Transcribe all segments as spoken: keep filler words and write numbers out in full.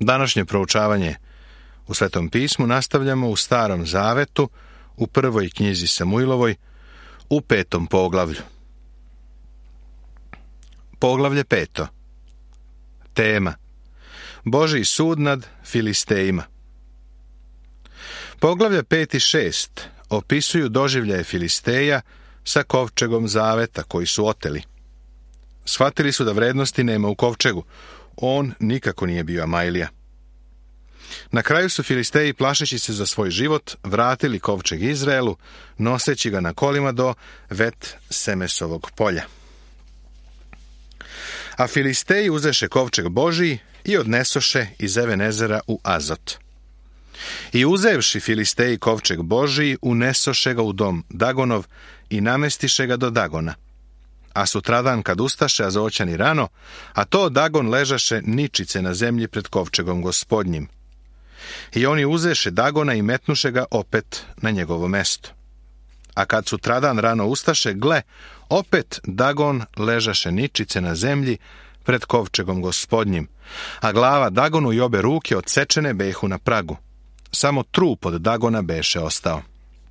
Današnje proučavanje u Svetom pismu nastavljamo u Starom zavetu, u prvoj knjizi Samuilovoj, u petom poglavlju. Poglavlje peto. Tema: Božji sud nad Filistejima. Poglavlja pet i šest opisuju doživljaje Filisteja sa kovčegom zaveta koji su oteli. Shvatili su da vrednosti nema u kovčegu. On nikako nije bio Amajlija. Na kraju su Filisteji, plašeći se za svoj život, vratili kovčeg Izraelu, noseći ga na kolima do Vet Semesovog polja. A Filisteji uzeše kovčeg Božiji i odnesoše iz Evenezera u Azot. I uzevši Filisteji kovčeg Božiji, unesoše ga u dom Dagonov i namestiše ga do Dagona. A sutradan kad ustaše Azoćani rano, a to Dagon ležaše ničice na zemlji pred kovčegom Gospodnjim. I oni uzeše Dagona i metnuše ga opet na njegovo mesto. A kad sutradan rano ustaše, gle, opet Dagon ležaše ničice na zemlji pred kovčegom Gospodnjim, a glava Dagonu i obe ruke odsečene behu na pragu. Samo trup od Dagona beše ostao.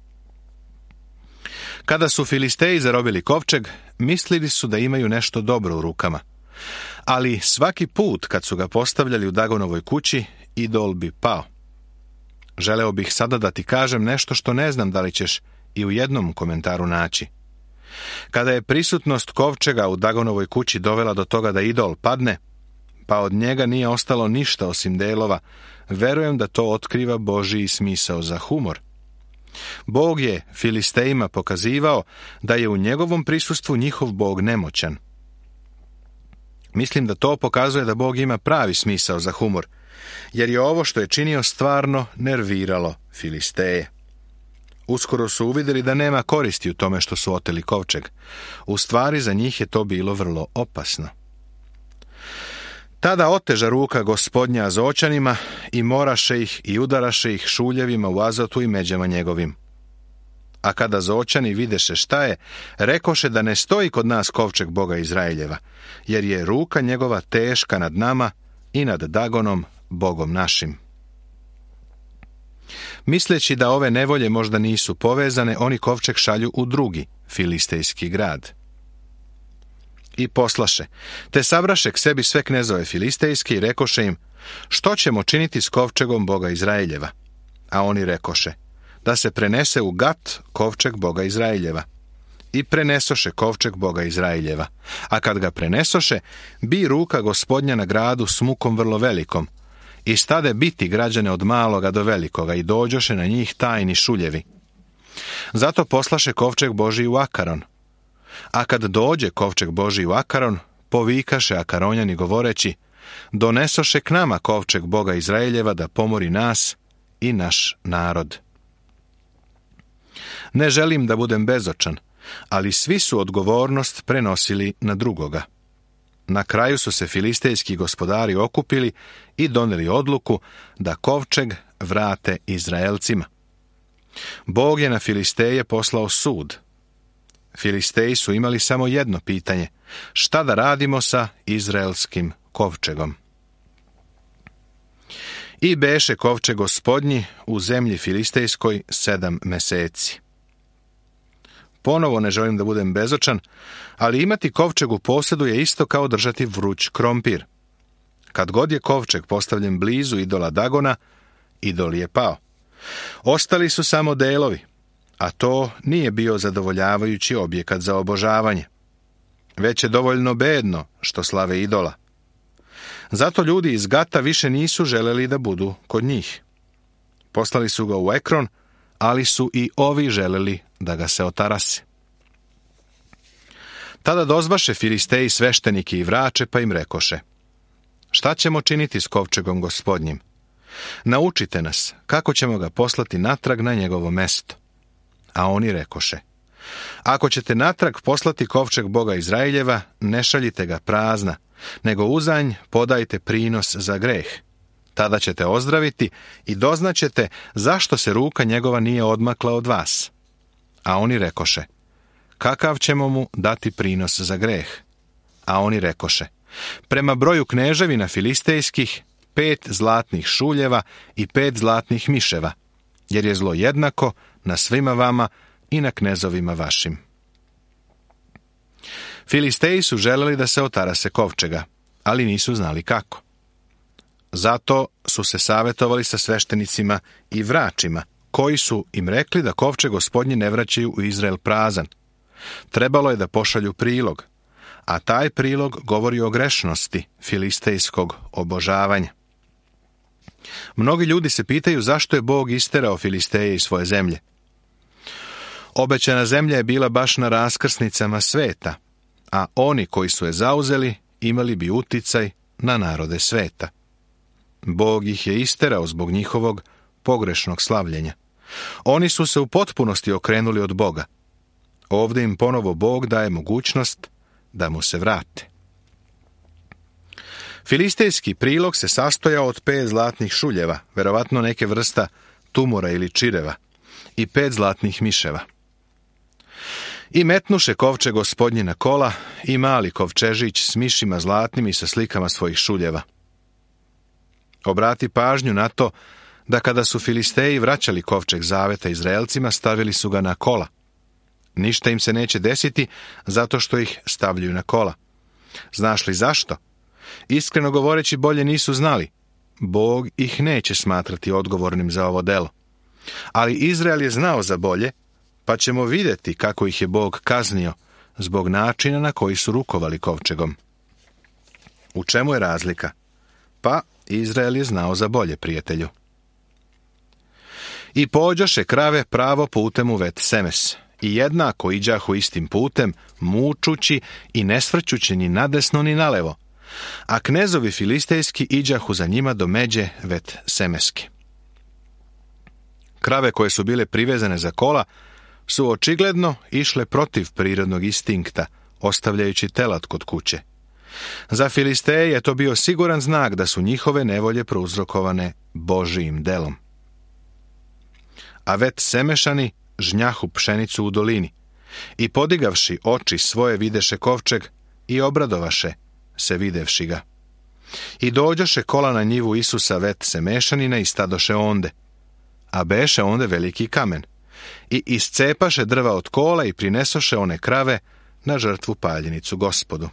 Kada su Filisteji zarobili kovčeg, mislili su da imaju nešto dobro u rukama. Ali svaki put kad su ga postavljali u Dagonovoj kući, idol bi pao. Želeo bih sada da ti kažem nešto što ne znam da li ćeš i u jednom komentaru naći. Kada je prisutnost kovčega u Dagonovoj kući dovela do toga da idol padne, pa od njega nije ostalo ništa osim delova, verujem da to otkriva Božji smisao za humor. Bog je Filistejima pokazivao da je u njegovom prisustvu njihov Bog nemoćan. Mislim da to pokazuje da Bog ima pravi smisao za humor, jer je ovo što je činio stvarno nerviralo Filisteje. Uskoro su uvidjeli da nema koristi u tome što su oteli kovčeg. U stvari za njih je to bilo vrlo opasno. Tada oteža ruka Gospodnja Azoćanima i moraše ih i udaraše ih šuljevima u Azotu i međama njegovim. A kada Azoćani videše šta je, rekoše da ne stoji kod nas kovčeg Boga Izraeljeva, jer je ruka njegova teška nad nama i nad Dagonom, Bogom našim. Misleći da ove nevolje možda nisu povezane, oni kovčeg šalju u drugi filistejski grad. I poslaše, te sabraše k sebi sve knezove filistejske i rekoše im: što ćemo činiti s kovčegom Boga Izraeljeva? A oni rekoše: da se prenese u Gat kovčeg Boga Izraeljeva. I prenesoše kovčeg Boga Izraeljeva. A kad ga prenesoše, bi ruka Gospodnja na gradu s mukom vrlo velikom. I stade biti građane od maloga do velikoga i dođoše na njih tajni šuljevi. Zato poslaše kovčeg Božji u Akaron. A kad dođe kovčeg Božji u Akaron, povikaše Akaronjani govoreći: donesoše k nama kovčeg Boga Izraeljeva da pomori nas i naš narod. Ne želim da budem bezočan, ali svi su odgovornost prenosili na drugoga. Na kraju su se filistejski gospodari okupili i doneli odluku da kovčeg vrate Izraelcima. Bog je na Filisteje poslao sud. Filisteji su imali samo jedno pitanje: šta da radimo sa izraelskim kovčegom? I beše kovčeg Gospodnji u zemlji filistejskoj sedam meseci. Ponovo ne želim da budem bezočan, ali imati kovčeg u posjedu je isto kao držati vruć krompir. Kad god je kovčeg postavljen blizu idola Dagona, idol je pao. Ostali su samo delovi, a to nije bio zadovoljavajući objekat za obožavanje. Već je dovoljno bedno što slave idola. Zato ljudi iz Gata više nisu želeli da budu kod njih. Poslali su ga u Ekron, ali su i ovi želeli da ga se otarase. Tada dozvaše Filisteji sveštenike i vrače, pa im rekoše: šta ćemo činiti s kovčegom Gospodnjim? Naučite nas kako ćemo ga poslati natrag na njegovo mesto. A oni rekoše: ako ćete natrag poslati kovčeg Boga Izraeljeva, ne šaljite ga prazna, nego uzanj podajte prinos za greh. Tada ćete ozdraviti i doznaćete zašto se ruka njegova nije odmakla od vas. A oni rekoše: kakav ćemo mu dati prinos za greh? A oni rekoše: prema broju kneževina filistejskih, pet zlatnih šuljeva i pet zlatnih miševa, jer je zlo jednako na svima vama i na knezovima vašim. Filisteji su želeli da se otarase kovčega, ali nisu znali kako. Zato su se savjetovali sa sveštenicima i vračima, koji su im rekli da kovčeg Gospodnji ne vraćaju u Izrael prazan. Trebalo je da pošalju prilog, a taj prilog govori o grešnosti filistejskog obožavanja. Mnogi ljudi se pitaju zašto je Bog isterao Filisteje iz svoje zemlje. Obećana zemlja je bila baš na raskrsnicama sveta, a oni koji su je zauzeli imali bi uticaj na narode sveta. Bog ih je isterao zbog njihovog pogrešnog slavljenja. Oni su se u potpunosti okrenuli od Boga. Ovdje im ponovo Bog daje mogućnost da mu se vrate. Filistejski prilog se sastojao od pet zlatnih šuljeva, verovatno neke vrsta tumora ili čireva, i pet zlatnih miševa. I metnuše kovčeg Gospodnji na kola i mali kovčežić s mišima zlatnim i sa slikama svojih šuljeva. Obrati pažnju na to da kada su Filisteji vraćali kovčeg zaveta Izraelcima, stavili su ga na kola. Ništa im se neće desiti zato što ih stavljaju na kola. Znaš li zašto? Iskreno govoreći, bolje nisu znali. Bog ih neće smatrati odgovornim za ovo delo. Ali Izrael je znao za bolje, pa ćemo vidjeti kako ih je Bog kaznio zbog načina na koji su rukovali kovčegom. U čemu je razlika? Pa Izrael je znao za bolje, prijatelju. I pođoše krave pravo putem u vet Semes, i jednako iđahu istim putem, mučući i ne svrćući ni nadesno ni nalevo, a knezovi filistejski iđahu za njima do međe vet Semeski. Krave koje su bile privezane za kola su očigledno išle protiv prirodnog instinkta, ostavljajući telad kod kuće. Za Filisteje je to bio siguran znak da su njihove nevolje prouzrokovane Božijim delom. A vet Semešani žnjahu pšenicu u dolini i podigavši oči svoje videše kovčeg i obradovaše se videvši ga. I dođoše kola na njivu Isusa vet Semešanina i stadoše onde, a beše onde veliki kamen, i iscepaše drva od kola i prinesoše one krave na žrtvu paljenicu Gospodu.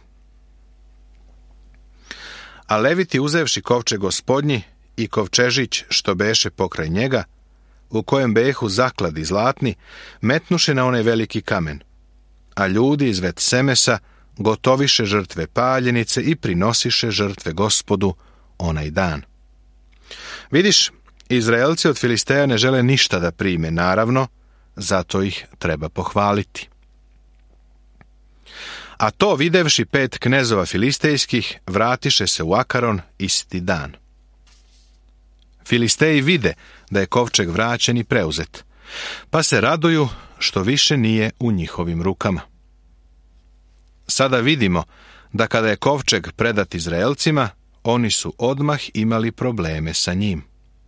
A leviti uzevši kovčeg Gospodnji i kovčežić što beše pokraj njega, u kojem behu zakladi zlatni, metnuše na onaj veliki kamen, a ljudi iz vet Semesa gotoviše žrtve paljenice i prinosiše žrtve Gospodu onaj dan. Vidiš, Izraelci od Filisteja ne žele ništa da prime, naravno, zato ih treba pohvaliti. A to videvši pet knezova filistejskih, vratiše se u Akaron isti dan. Filisteji vide da je kovčeg vraćen i preuzet, pa se raduju što više nije u njihovim rukama. Sada vidimo da kada je kovčeg predat Izraelcima, oni su odmah imali probleme sa njim.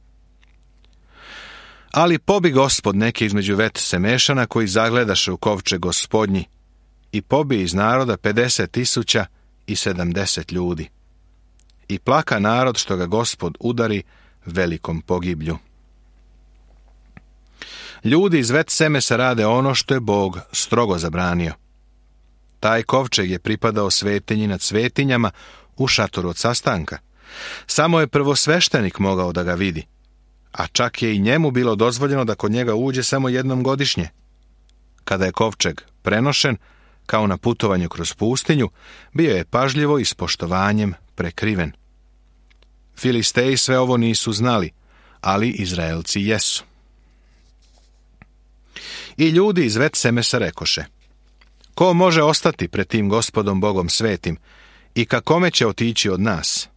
Ali pobi Gospod neke između vet Semešana koji zagledaše u kovčeg Gospodnji i pobi iz naroda pedeset tisuća i sedamdeset ljudi. I plaka narod što ga Gospod udari velikom pogiblju. Ljudi iz vet Semesa rade ono što je Bog strogo zabranio. Taj kovčeg je pripadao svetinji nad svetinjama u šatoru od sastanka. Samo je prvosveštenik mogao da ga vidi, a čak je i njemu bilo dozvoljeno da kod njega uđe samo jednom godišnje. Kada je kovčeg prenošen, kao na putovanju kroz pustinju, bio je pažljivo i s poštovanjem prekriven. Filisteji sve ovo nisu znali, ali Izraelci jesu. I ljudi iz vet Semesa rekoše: ko može ostati pred tim Gospodom Bogom svetim i ka kome će otići od nas?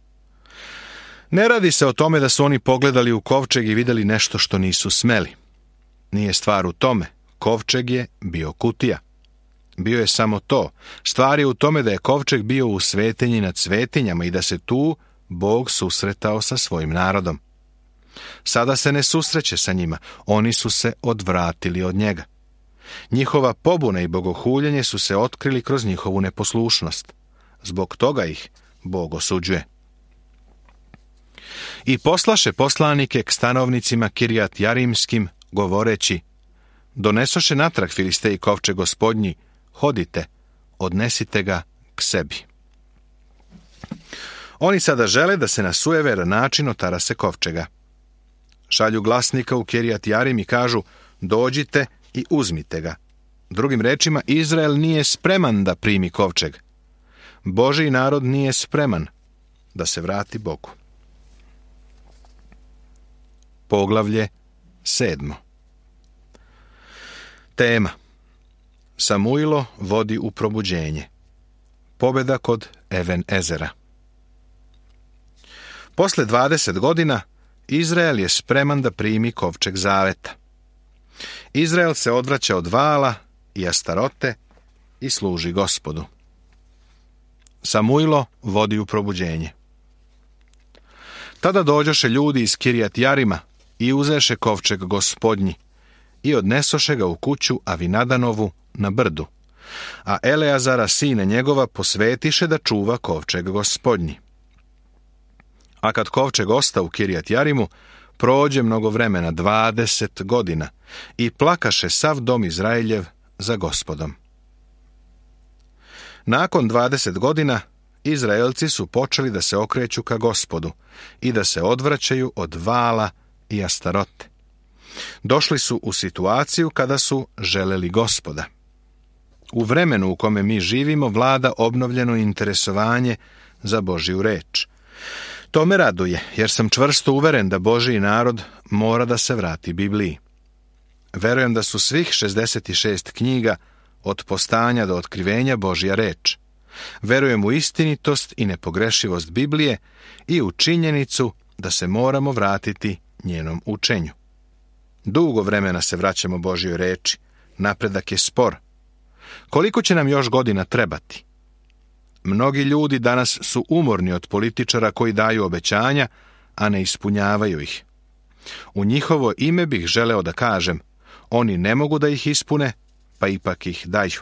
Ne radi se o tome da su oni pogledali u kovčeg i vidjeli nešto što nisu smeli. Nije stvar u tome. Kovčeg je bio kutija. Bio je samo to. Stvar je u tome da je kovčeg bio u svetinji nad svetinjama i da se tu Bog susretao sa svojim narodom. Sada se ne susreće sa njima. Oni su se odvratili od njega. Njihova pobuna i bogohuljenje su se otkrili kroz njihovu neposlušnost. Zbog toga ih Bog osuđuje. I poslaše poslanike k stanovnicima Kirjat Jarimskim, govoreći: donesoše natrag Filisteji kovčeg Gospodnji, hodite, odnesite ga k sebi. Oni sada žele da se na sujeveran način otarase kovčega. Šalju glasnika u Kirjat Jarim i kažu: dođite i uzmite ga. Drugim rečima, Izrael nije spreman da primi kovčeg. Božji narod nije spreman da se vrati Bogu. Poglavlje sedmo. Tema: Samuilo vodi u probuđenje. Pobjeda kod Even Ezera. Posle dvadeset godina Izrael je spreman da primi kovčeg zaveta. Izrael se odvraća od Vala i Astarote i služi Gospodu. Samuilo vodi u probuđenje. Tada dođoše ljudi iz Kirjat Jarima i uzeše kovčeg Gospodnji i odnesoše ga u kuću Avinadanovu na brdu, a Eleazara sine njegova posvetiše da čuva kovčeg Gospodnji. A kad kovčeg osta u Kirjat Jarimu, prođe mnogo vremena, dvadeset godina, i plakaše sav dom Izraeljev za Gospodom. Nakon dvadeset godina, Izraelci su počeli da se okreću ka Gospodu i da se odvraćaju od Vala i Astarote. Došli su u situaciju kada su želeli Gospoda. U vremenu u kome mi živimo vlada obnovljeno interesovanje za Božju reč. To me raduje, jer sam čvrsto uveren da Božji narod mora da se vrati Bibliji. Verujem da su svih šezdeset šest knjiga od postanja do otkrivenja Božja reč. Verujem u istinitost i nepogrešivost Biblije i u činjenicu da se moramo vratiti njenom učenju. Dugo vremena se vraćamo Božjoj reči, napredak je spor. Koliko će nam još godina trebati? Mnogi ljudi danas su umorni od političara koji daju obećanja, a ne ispunjavaju ih. U njihovo ime bih želeo da kažem, oni ne mogu da ih ispune, pa ipak ih daju.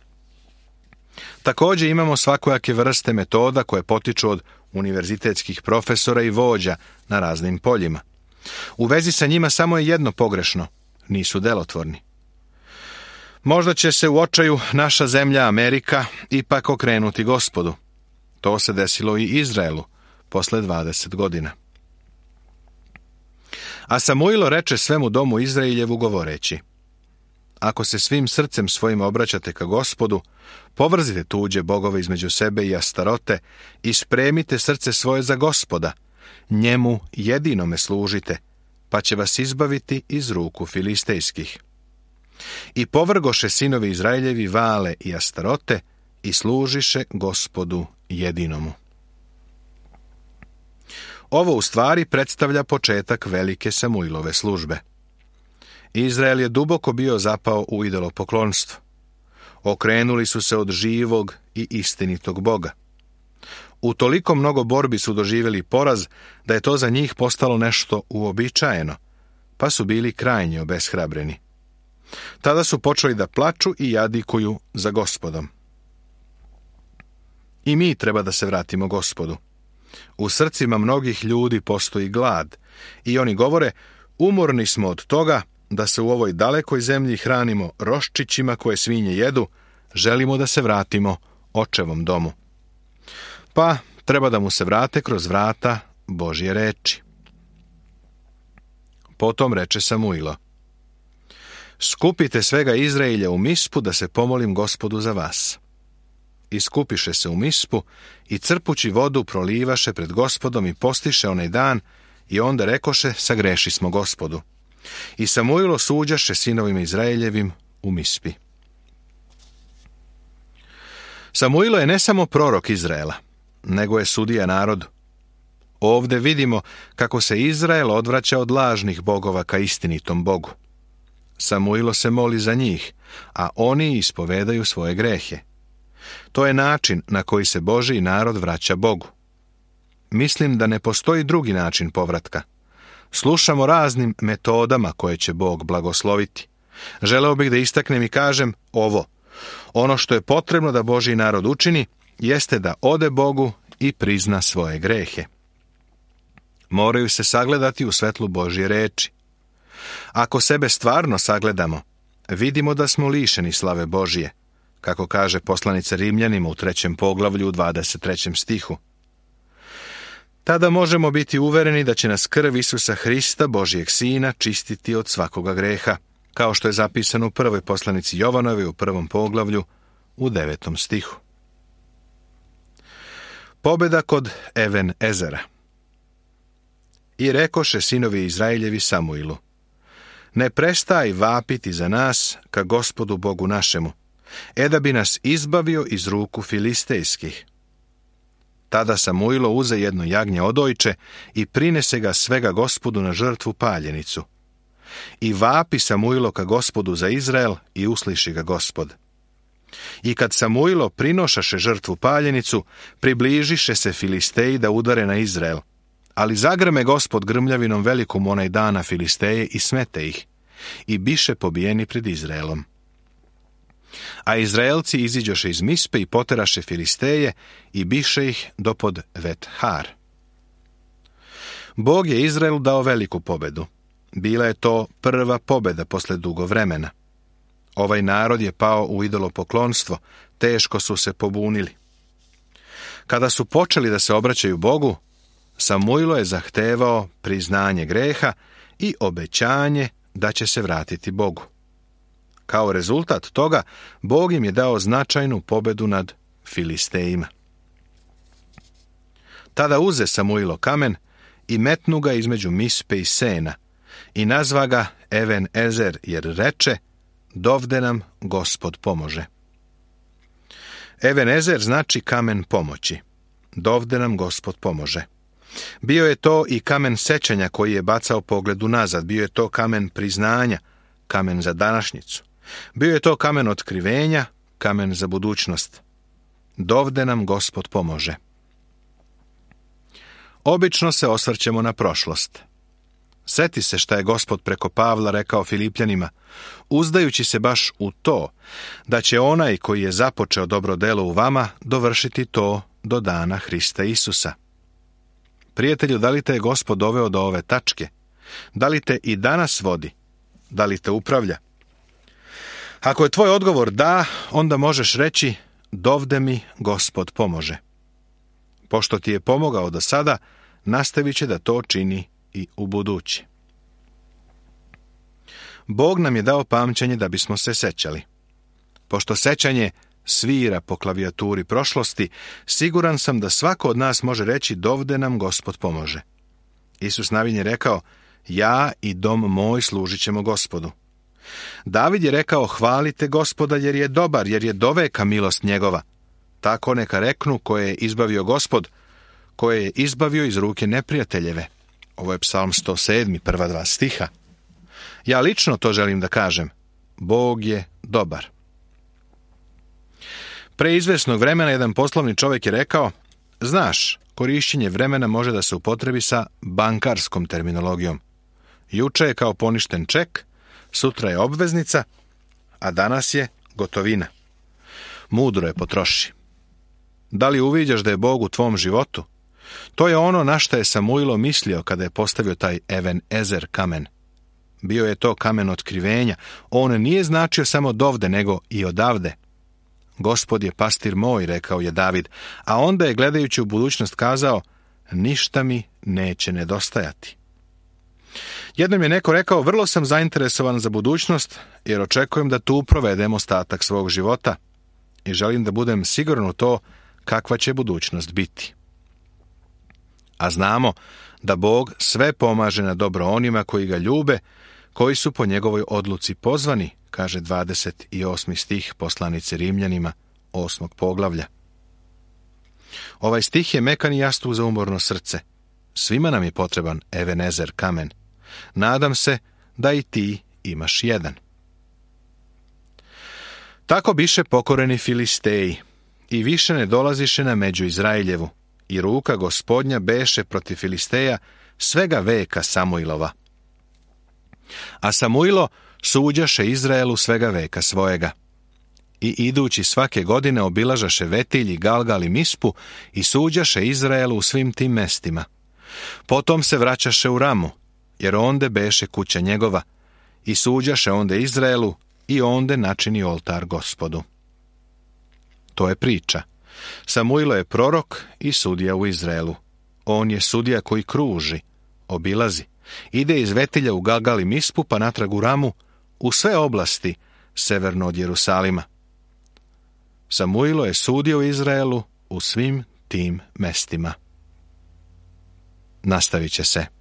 Također imamo svakojake vrste metoda koje potiču od univerzitetskih profesora i vođa na raznim poljima. U vezi sa njima samo je jedno pogrešno, nisu delotvorni. Možda će se u očaju naša zemlja Amerika ipak okrenuti Gospodu. To se desilo i Izraelu posle dvadeset godina. A Samuilo reče svemu domu Izraeljevu govoreći: ako se svim srcem svojim obraćate ka Gospodu, povrzite tuđe bogove između sebe i Astarote i spremite srce svoje za Gospoda, njemu jedinome služite, pa će vas izbaviti iz ruku filistejskih. I povrgoše sinovi Izraeljevi Vale i Astarote i služiše Gospodu jedinomu. Ovo u stvari predstavlja početak velike Samuilove službe. Izrael je duboko bio zapao u idolopoklonstvo. Okrenuli su se od živog i istinitog Boga. U toliko mnogo borbi su doživjeli poraz da je to za njih postalo nešto uobičajeno, pa su bili krajnje obeshrabreni. Tada su počeli da plaču i jadikuju za Gospodom. I mi treba da se vratimo Gospodu. U srcima mnogih ljudi postoji glad i oni govore: umorni smo od toga da se u ovoj dalekoj zemlji hranimo roščićima koje svinje jedu, želimo da se vratimo očevom domu. Pa treba da mu se vrate kroz vrata Božje reči. Potom reče Samuilo: skupite svega Izraelja u Mispu da se pomolim Gospodu za vas. I skupiše se u Mispu i crpući vodu prolivaše pred Gospodom i postiše onaj dan i onda rekoše: sagreši smo Gospodu. I Samuilo suđaše sinovima Izraeljevim u Mispi. Samuilo je ne samo prorok Izraela, nego je sudija narodu. Ovde vidimo kako se Izrael odvraća od lažnih bogova ka istinitom Bogu. Samuilo se moli za njih, a oni ispovedaju svoje grehe. To je način na koji se Božji narod vraća Bogu. Mislim da ne postoji drugi način povratka. Slušamo raznim metodama koje će Bog blagosloviti. Želeo bih da istaknem i kažem ovo: ono što je potrebno da Božji narod učini, jeste da ode Bogu i prizna svoje grehe. Moraju se sagledati u svetlu Božje reči. Ako sebe stvarno sagledamo, vidimo da smo lišeni slave Božje, kako kaže poslanica Rimljanima u trećem poglavlju u dvadeset trećem stihu. Tada možemo biti uvereni da će nas krv Isusa Hrista, Božijeg Sina, čistiti od svakoga greha, kao što je zapisano u prvoj poslanici Jovanove u prvom poglavlju u devetom stihu. Pobjeda kod Even Ezera. I rekoše sinovi Izraeljevi Samuilu: ne prestaj vapiti za nas ka Gospodu Bogu našemu, e da bi nas izbavio iz ruku filistejskih. Tada Samuilo uze jedno jagnje odojče i prinese ga svega Gospodu na žrtvu paljenicu. I vapi Samuilo ka Gospodu za Izrael i usliši ga Gospod. I kad Samuilo prinošaše žrtvu paljenicu, približiše se Filisteji da udare na Izrael. Ali zagrme Gospod grmljavinom velikom onaj dana Filisteje i smete ih, i biše pobijeni pred Izraelom. A Izraelci iziđoše iz Mispe i poteraše Filisteje i biše ih dopod Vethar. Bog je Izraelu dao veliku pobedu. Bila je to prva pobeda posle dugo vremena. Ovaj narod je pao u idolopoklonstvo, teško su se pobunili. Kada su počeli da se obraćaju Bogu, Samuilo je zahtevao priznanje greha i obećanje da će se vratiti Bogu. Kao rezultat toga, Bog im je dao značajnu pobedu nad Filistejima. Tada uze Samuilo kamen i metnu ga između Mispe i Sena i nazva ga Even Ezer, jer reče: dovde nam Gospod pomože. Even Ezer znači kamen pomoći. Dovde nam Gospod pomože. Bio je to i kamen sećanja koji je bacao pogledu nazad. Bio je to kamen priznanja, kamen za današnjicu. Bio je to kamen otkrivenja, kamen za budućnost. Dovde nam Gospod pomože. Obično se osvrćemo na prošlost. Seti se šta je Gospod preko Pavla rekao Filipljanima, uzdajući se baš u to, da će onaj koji je započeo dobro delo u vama dovršiti to do dana Hrista Isusa. Prijatelju, da li te je Gospod doveo do ove tačke? Da li te i danas vodi? Da li te upravlja? Ako je tvoj odgovor da, onda možeš reći: dovde mi Gospod pomože. Pošto ti je pomogao do sada, nastavit će da to čini i u budući. Bog nam je dao pamćenje da bismo se sećali. Pošto sećanje svira po klavijaturi prošlosti, siguran sam da svako od nas može reći: dovde nam Gospod pomože. Isus Navin je rekao: ja i dom moj služit ćemo Gospodu. David je rekao: hvalite Gospoda jer je dobar, jer je doveka milost njegova. Tako neka reknu koje je izbavio Gospod, koje je izbavio iz ruke neprijateljeve. Ovo je Psalm sto sedam, prva dva stiha. Ja lično to želim da kažem. Bog je dobar. Pre izvesnog vremena jedan poslovni čovjek je rekao: znaš, korišćenje vremena može da se upotrebi sa bankarskom terminologijom. Juče je kao poništen ček, sutra je obveznica, a danas je gotovina. Mudro je potroši. Da li uviđaš da je Bog u tvom životu? To je ono na što je Samuilo mislio kada je postavio taj Even Ezer kamen. Bio je to kamen otkrivenja. On nije značio samo dovde, nego i odavde. Gospod je pastir moj, rekao je David, a onda je gledajući u budućnost kazao: ništa mi neće nedostajati. Jednom je neko rekao: vrlo sam zainteresovan za budućnost, jer očekujem da tu provedem ostatak svog života i želim da budem siguran u to kakva će budućnost biti. A znamo da Bog sve pomaže na dobro onima koji ga ljube, koji su po njegovoj odluci pozvani, kaže dvadeset osmi stih poslanice Rimljanima, osmog poglavlja. Ovaj stih je mekan i jastuk za umorno srce. Svima nam je potreban Even Ezer kamen. Nadam se da i ti imaš jedan. Tako biše pokoreni Filisteji i više ne dolaziše na među Izraeljevu, i ruka Gospodnja beše protiv Filisteja svega veka Samuilova. A Samuilo suđaše Izraelu svega veka svojega. I idući svake godine obilažaše Vetilj i Galgal i Mispu i suđaše Izraelu u svim tim mestima. Potom se vraćaše u Ramu, jer onde beše kuća njegova, i suđaše onde Izraelu, i onde načini oltar Gospodu. To je priča. Samuilo je prorok i sudija u Izraelu. On je sudija koji kruži, obilazi, ide iz Vetilja u Galgal i Mispu pa natrag u Ramu, u sve oblasti severno od Jerusalima. Samuilo je sudio u Izraelu u svim tim mestima. Nastavit će se.